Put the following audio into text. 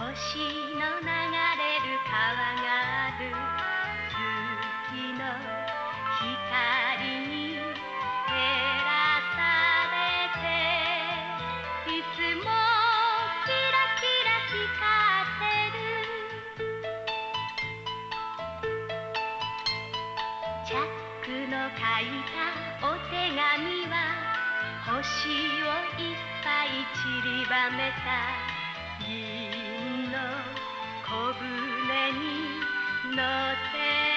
の流れる川がある月の光に照らされていつもキラキラ光ってるチャックの書いたお手紙は星をいっぱい散りばめた銀の小舟に乗って